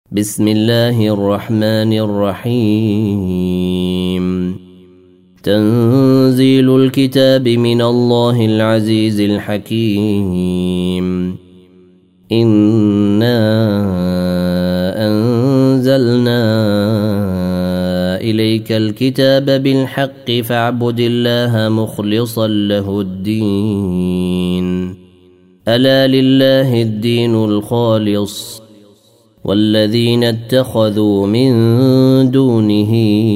بسم الله الرحمن الرحيم. تنزيل الكتاب من الله العزيز الحكيم. إنا أنزلنا إليك الكتاب بالحق فاعبد الله مخلصا له الدين. ألا لله الدين الخالص والذين اتخذوا من دونه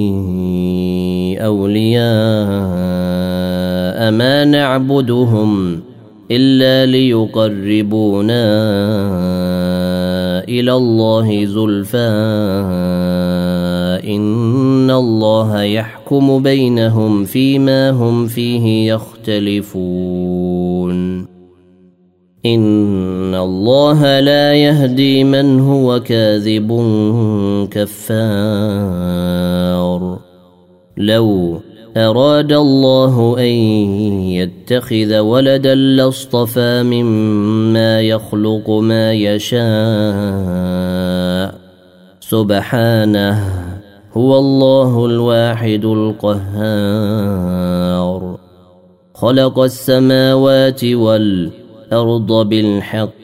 أولياء ما نعبدهم إلا ليقربونا إلى الله زلفى إن الله يحكم بينهم فيما هم فيه يختلفون. إن الله لا يهدي من هو كاذب كفار. لو أراد الله أن يتخذ ولدا لاصطفى مما يخلق ما يشاء سبحانه هو الله الواحد القهار. خلق السماوات والأرض بالحق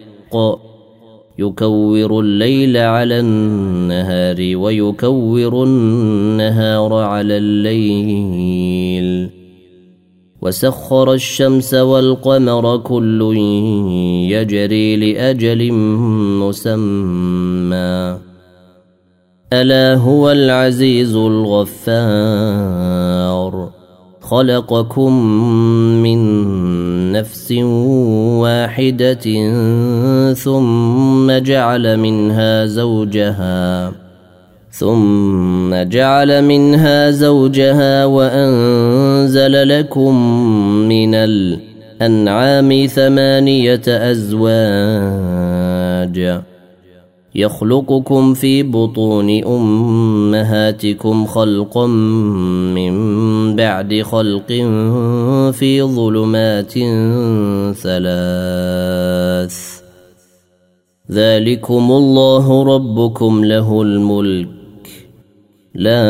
يكور الليل على النهار ويكور النهار على الليل وسخر الشمس والقمر كل يجري لأجل مسمى ألا هو العزيز الغفار. خلقكم من نفس واحدة ثم جعل منها زوجها وأنزل لكم من الأنعام 8 أزواج يخلقكم في بطون أمهاتكم خلقا من بعد خلق في ظلمات 3 ذلكم الله ربكم له الملك لا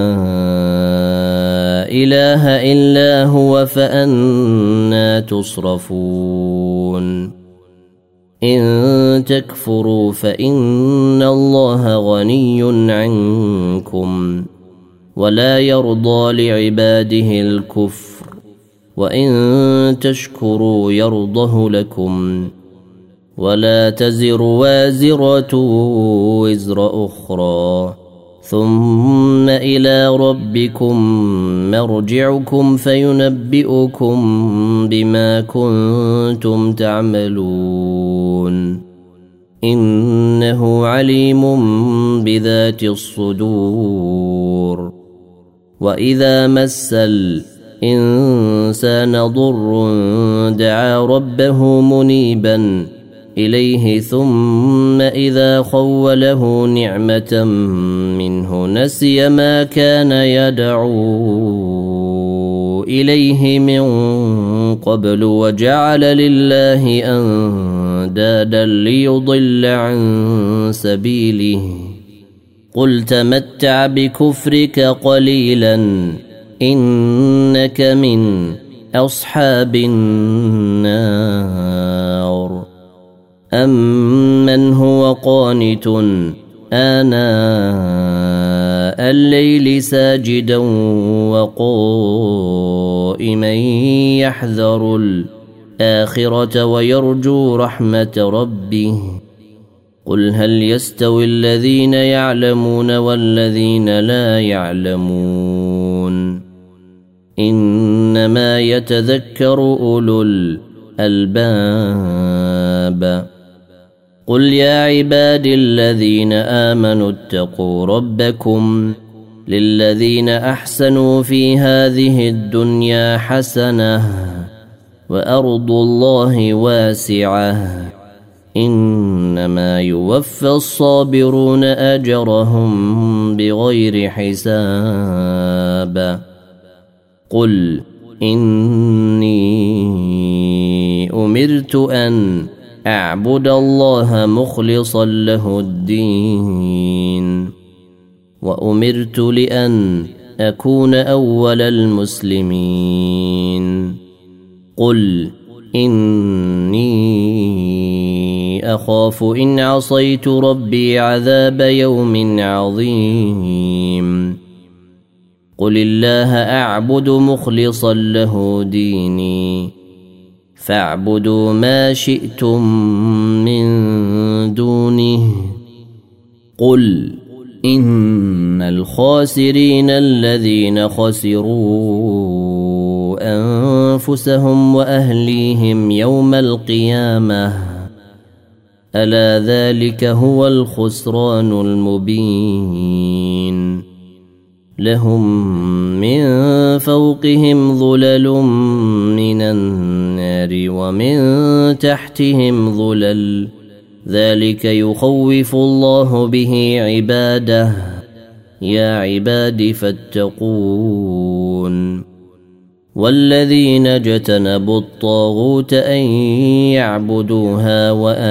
إله إلا هو فأنى تصرفون. إن تكفروا فإن الله غني عنكم ولا يرضى لعباده الكفر وإن تشكروا يرضه لكم ولا تزر وازرة وزر أخرى ثم إلى ربكم مرجعكم فينبئكم بما كنتم تعملون. إنه عليم بذات الصدور. وإذا مس الإنسان ضر دعا ربه منيبا إليه ثم إذا خوله نعمة منه نسي ما كان يدعو إليه من قبل وجعل لله أندادا ليضل عن سبيله. قل تمتع بكفرك قليلا إنك من أصحاب النار. أمن هو قانت آناء الليل ساجدا وقائما يحذر الآخرة ويرجو رحمة ربه. قل هل يستوي الذين يعلمون والذين لا يعلمون إنما يتذكر أولو الألباب. قل يا عبادي الذين آمنوا اتقوا ربكم للذين أحسنوا في هذه الدنيا حسنة وأرض الله واسعة إنما يوفى الصابرون أجرهم بغير حساب. قل إني أمرت أن أعبد الله مخلصا له الدين وأمرت لأن أكون أول المسلمين قل إني أخاف إن عصيت ربي عذاب يوم عظيم قل الله أعبد مخلصا له ديني فاعبدوا ما شئتم من دونه قل إن الخاسرين الذين خسروا أنفسهم وأهليهم يوم القيامة ألا ذلك هو الخسران المبين لهم من فوقهم ظلل من النار ومن تحتهم ظلل ذلك يخوف الله به عباده يا عباد فاتقون والذين اجتنبوا الطاغوت أن يعبدوها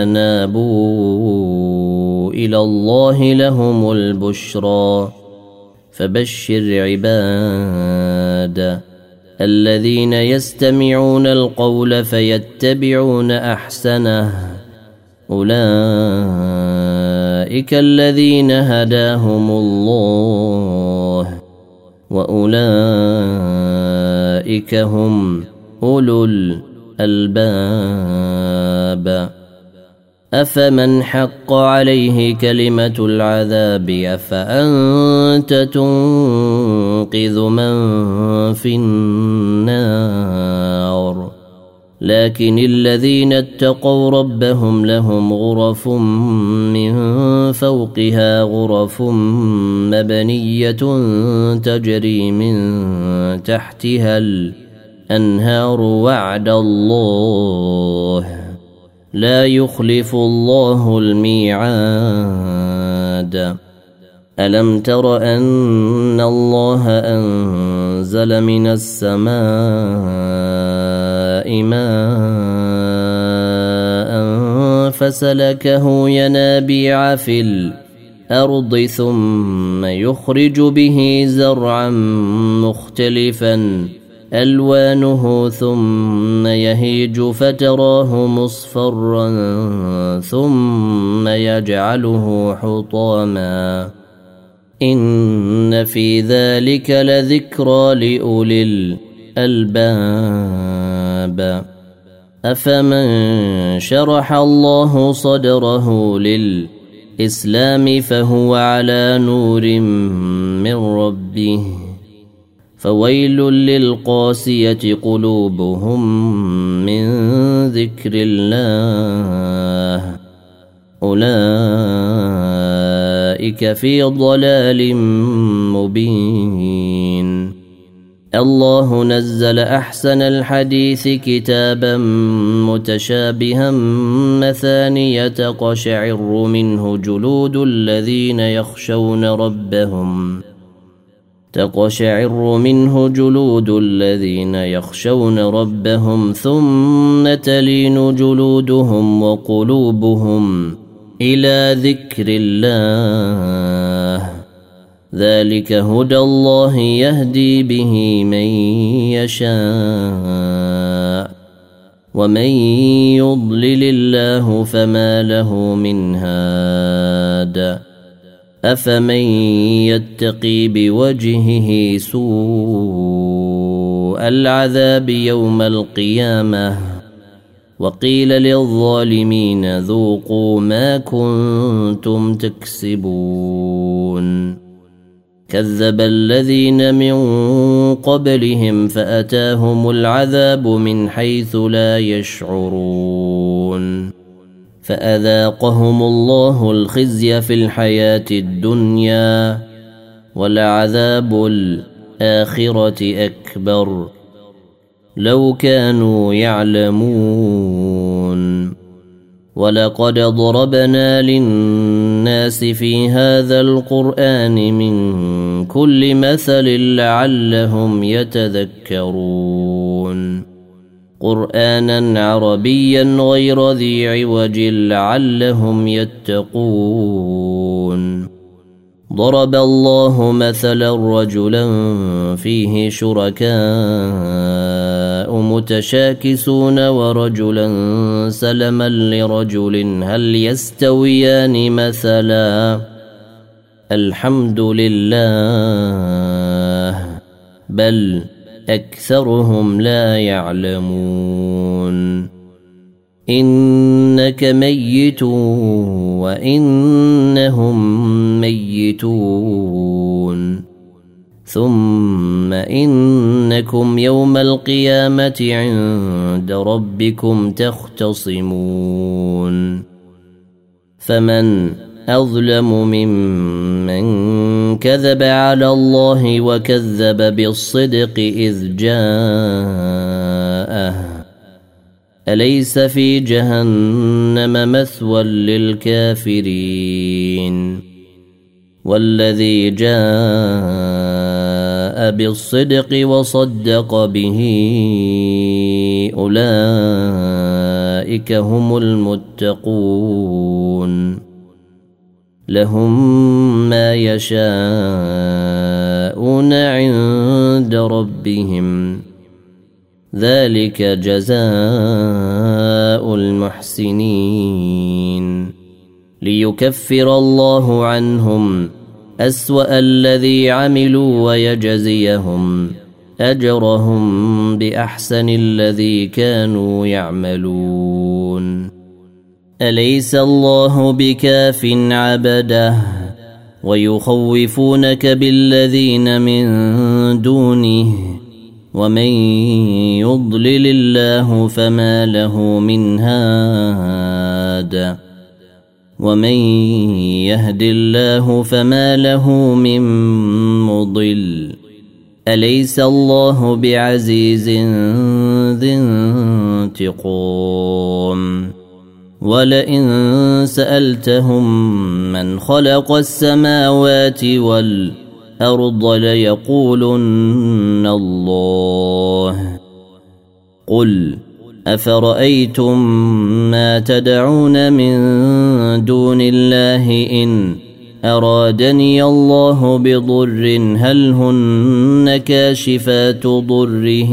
وأنابوا إلى الله لهم البشرى فبشر عباد الذين يستمعون القول فيتبعون أحسنه أولئك الذين هداهم الله وأولئك هم أولو الألباب أفمن حق عليه كلمة العذاب أفأنت تنقذ من في النار لكن الذين اتقوا ربهم لهم غرف من فوقها غرف مبنية تجري من تحتها الأنهار وعد الله لا يخلف الله الميعاد ألم تر أن الله أنزل من السماء ماء فسلكه ينابيع في الأرض ثم يخرج به زرعا مختلفا ألوانه ثم يهيج فتراه مصفرا ثم يجعله حطاما إن في ذلك لذكرى لأولي الألباب أفمن شرح الله صدره للإسلام فهو على نور من ربه فويل للقاسية قلوبهم من ذكر الله أولئك في ضلال مبين الله نزل أحسن الحديث كتابا متشابها مثانية تقشعر منه جلود الذين يخشون ربهم ثم تلين جلودهم وقلوبهم إلى ذكر الله ذلك هدى الله يهدي به من يشاء ومن يضلل الله فما له من هاد أفمن يتقي بوجهه سوء العذاب يوم القيامة وقيل للظالمين ذوقوا ما كنتم تكسبون كذب الذين من قبلهم فأتاهم العذاب من حيث لا يشعرون فأذاقهم الله الخزي في الحياة الدنيا ولعذاب الآخرة أكبر لو كانوا يعلمون ولقد ضربنا للناس في هذا القرآن من كل مثل لعلهم يتذكرون قرآنا عربيا غير ذي عوج لعلهم يتقون. ضرب الله مثلا رجلا فيه شركاء متشاكسون ورجلا سلما لرجل هل يستويان مثلا الحمد لله بل أكثرهم لا يعلمون. إنك ميت وإنهم ميتون ثم إنكم يوم القيامة عند ربكم تختصمون. فمن أظلم ممن كذب على الله وكذب بالصدق إذ جاءه أليس في جهنم مثوى للكافرين. والذي جاء بالصدق وصدق به أولئك هم المتقون. لهم ما يشاءون عند ربهم ذلك جزاء المحسنين. ليكفر الله عنهم أسوأ الذي عملوا ويجزيهم أجرهم بأحسن الذي كانوا يعملون. أليس الله بكاف عبده ويخوفونك بالذين من دونه ومن يضلل الله فما له من هاد ومن يهد الله فما له من مضل. أليس الله بعزيز ذي انتقام. ولئن سألتهم من خلق السماوات والأرض ليقولن الله قل أفرأيتم ما تدعون من دون الله إن أرادني الله بضر هل هن كاشفات ضره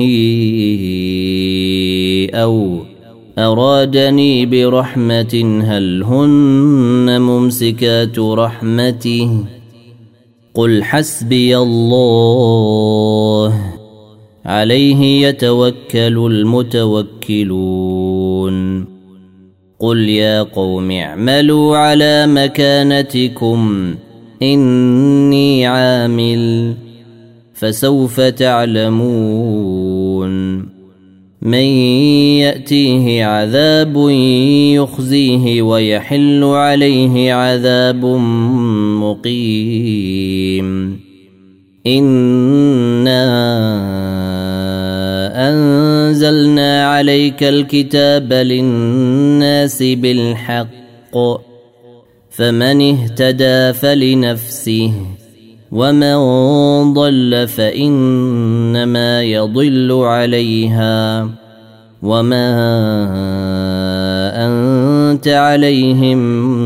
أو أرادني برحمة هل هن ممسكات رحمته قل حسبي الله عليه يتوكل المتوكلون. قل يا قوم اعملوا على مكانتكم إني عامل فسوف تعلمون من يأتيه عذاب يخزيه ويحل عليه عذاب مقيم. إنا أنزلنا عليك الكتاب للناس بالحق فمن اهتدى فلنفسه ومن ضل فإنما يضل عليها وما أنت عليهم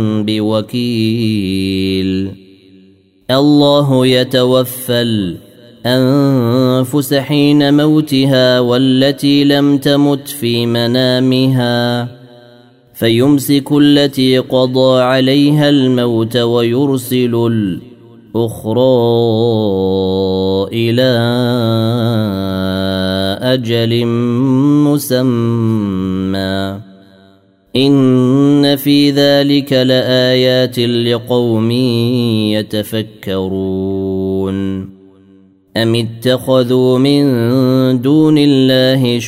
بوكيل. الله يتوفى الأنفس حين موتها والتي لم تمت في منامها فيمسك التي قضى عليها الموت ويرسل الأخرى إلى أجل مسمى إن في ذلك لآيات لقوم يتفكرون. أم اتخذوا من دون الله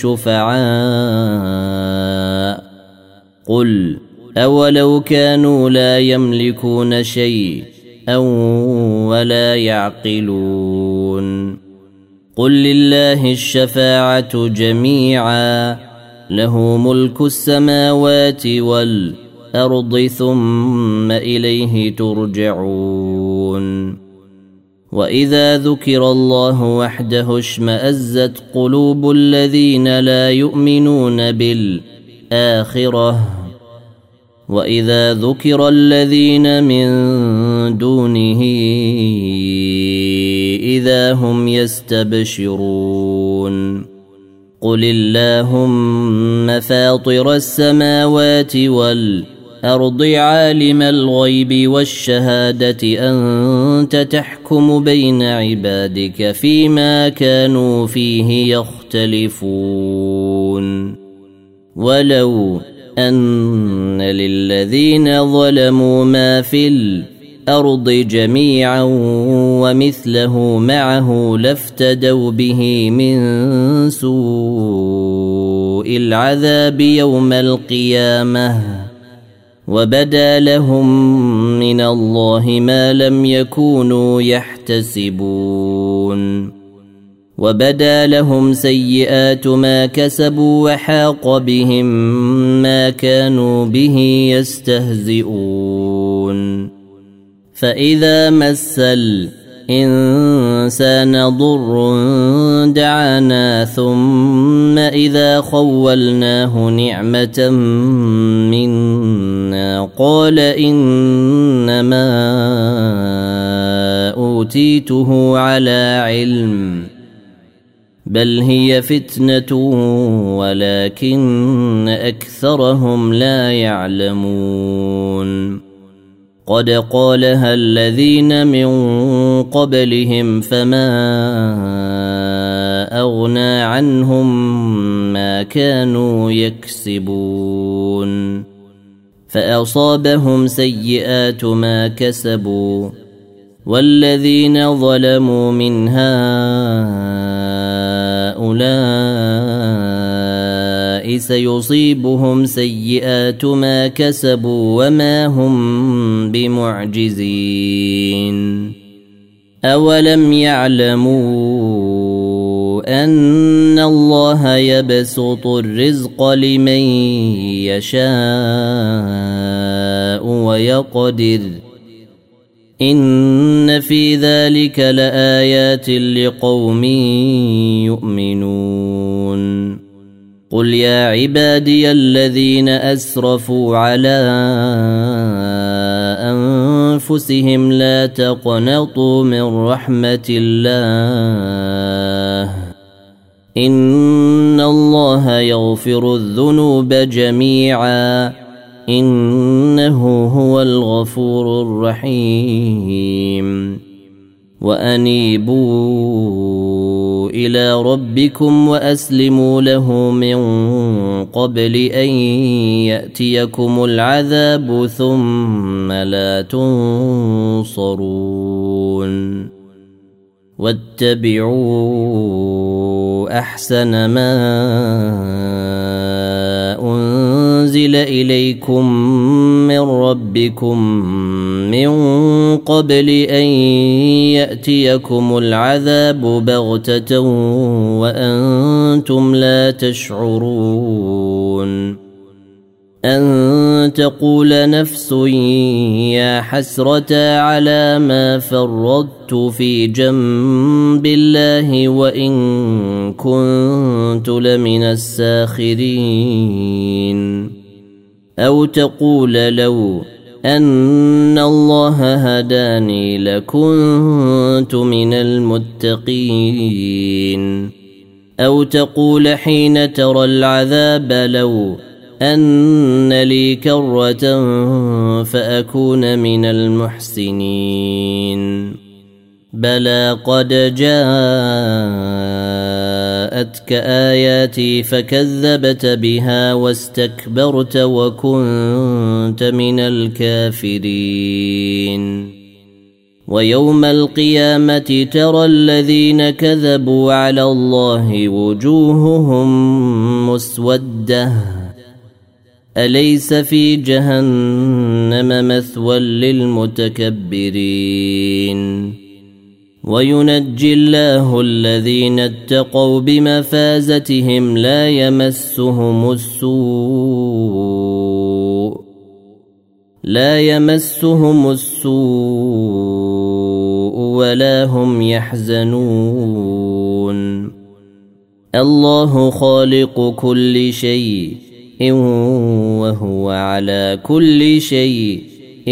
شفعاء قل أولو كانوا لا يملكون شيئا ولا يعقلون. قل لله الشفاعة جميعا له ملك السماوات والأرض ثم إليه ترجعون. وإذا ذكر الله وحده اشمأزت قلوب الذين لا يؤمنون بالآخرة وإذا ذكر الذين من دونه إذا هم يستبشرون قل اللهم فاطر السماوات والأرض عالم الغيب والشهادة أنت تحكم بين عبادك فيما كانوا فيه يختلفون ولو أن للذين ظلموا ما في الأرض جميعا ومثله معه لافتدوا به من سوء العذاب يوم القيامة وبدا لهم من الله ما لم يكونوا يحتسبون وبدا لهم سيئات ما كسبوا وحاق بهم ما كانوا به يستهزئون فإذا مس الإنسان ضر دعانا ثم إذا خولناه نعمة منا قال إنما أوتيته على علم بل هي فتنة ولكن أكثرهم لا يعلمون قد قالها الذين من قبلهم فما أغنى عنهم ما كانوا يكسبون فأصابهم سيئات ما كسبوا والذين ظلموا من هؤلاء سيصيبهم سيئات ما كسبوا وما هم بمعجزين أولم يعلموا أن الله يبسط الرزق لمن يشاء ويقدر إن في ذلك لآيات لقوم يؤمنون قل يا عبادي الذين أسرفوا على أنفسهم لا تقنطوا من رحمة الله إن الله يغفر الذنوب جميعا إنه هو الغفور الرحيم وأنيبوا إلى ربكم وأسلموا له من قبل أن يأتيكم العذاب ثم لا تنصرون واتبعوا أحسن ما أنزل إليكم من ربكم من قبل أن يأتيكم العذاب بغتة وأنتم لا تشعرون أن تقول نفس يا حسرة على ما فرطت في جنب الله وإن كنت لمن الساخرين أو تقول لو أن الله هداني لكنت من المتقين أو تقول حين ترى العذاب لو أن لي كرة فأكون من المحسنين بلى قد جاءتك آياتي فكذبت بها واستكبرت وكنت من الكافرين ويوم القيامة ترى الذين كذبوا على الله وجوههم مسودة أليس في جهنم مثوى للمتكبرين وينجي الله الذين اتقوا بمفازتهم لا يمسهم السوء ولا هم يحزنون الله خالق كل شيء وهو على كل شيء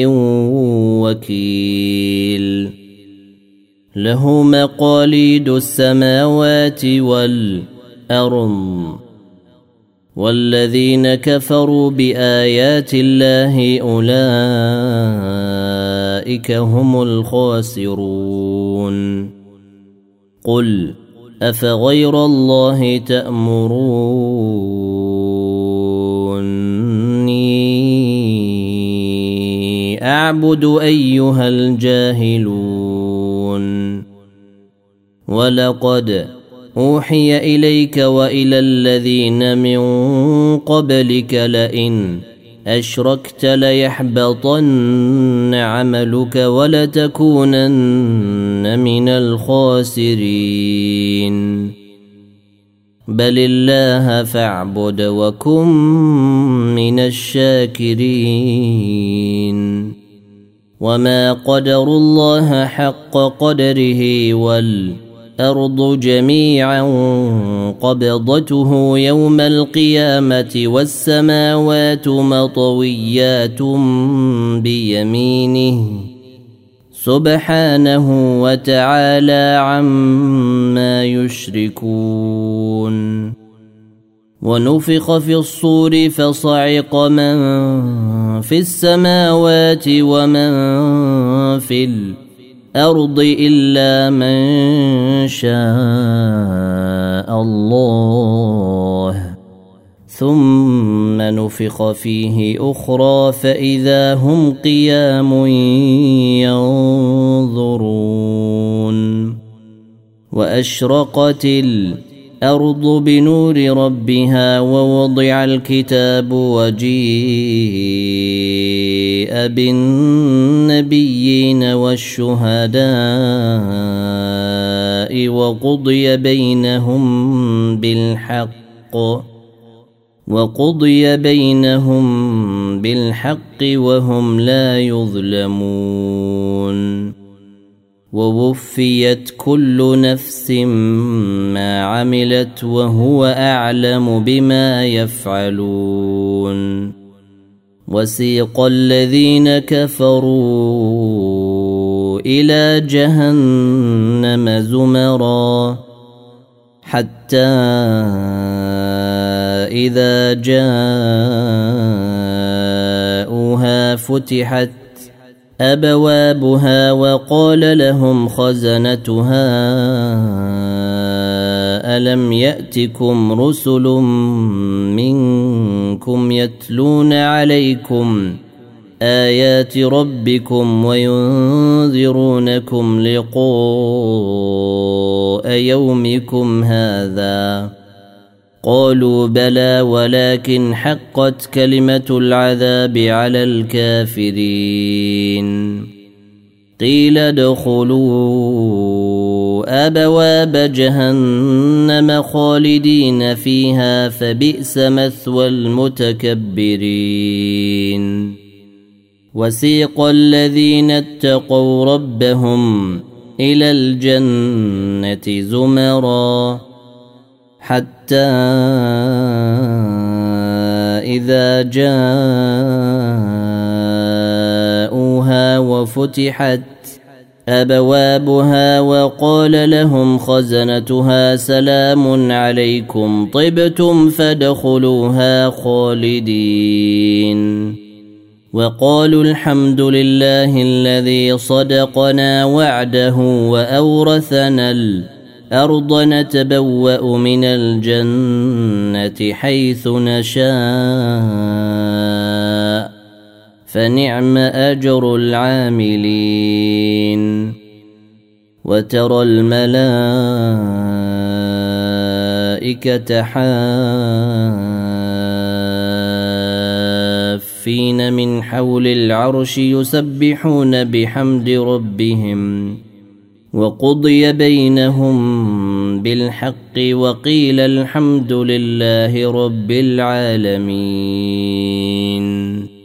وكيل له مقاليد السماوات والأرض والذين كفروا بآيات الله أولئك هم الخاسرون قل أفغير الله تأمروني أعبد أيها الجاهلون ولقد أوحي إليك وإلى الذين من قبلك لئن أشركت ليحبطن عملك ولتكونن من الخاسرين بل الله فاعبد وكن من الشاكرين وما قدروا الله حق قدره والأرض جميعا قبضته يوم القيامة والسماوات مطويات بيمينه سبحانه وتعالى عما يشركون ونفخ في الصور فصعق من في السماوات ومن في الأرض إلا من شاء الله ثم نفخ فيه أخرى فإذا هم قيام ينظرون وأشرقت الأرض بنور ربها ووضع الكتاب وجيء بالنبيين والشهداء وقضي بينهم بالحق وهم لا يظلمون ووفيت كل نفس ما عملت وهو أعلم بما يفعلون وسيق الذين كفروا إلى جهنم زمرا حتى إذا جاءوها فتحت أبوابها وقال لهم خزنتها ألم يأتكم رسل منكم يتلون عليكم آيات ربكم وينذرونكم لقاء يومكم هذا قالوا بلى ولكن حقت كلمة العذاب على الكافرين قيل ادخلوا أبواب جهنم خالدين فيها فبئس مثوى المتكبرين وسيق الذين اتقوا ربهم إلى الجنة زمرا حتى إذا جاءوها وفتحت أبوابها وقال لهم خزنتها سلام عليكم طبتم فادخلوها خالدين وقالوا الحمد لله الذي صدقنا وعده وأورثنا الأرض نتبوأ من الجنة حيث نشاء فنعم أجر العاملين وترى الملائكة حافين من حول العرش يسبحون بحمد ربهم وقضي بينهم بالحق وقيل الحمد لله رب العالمين.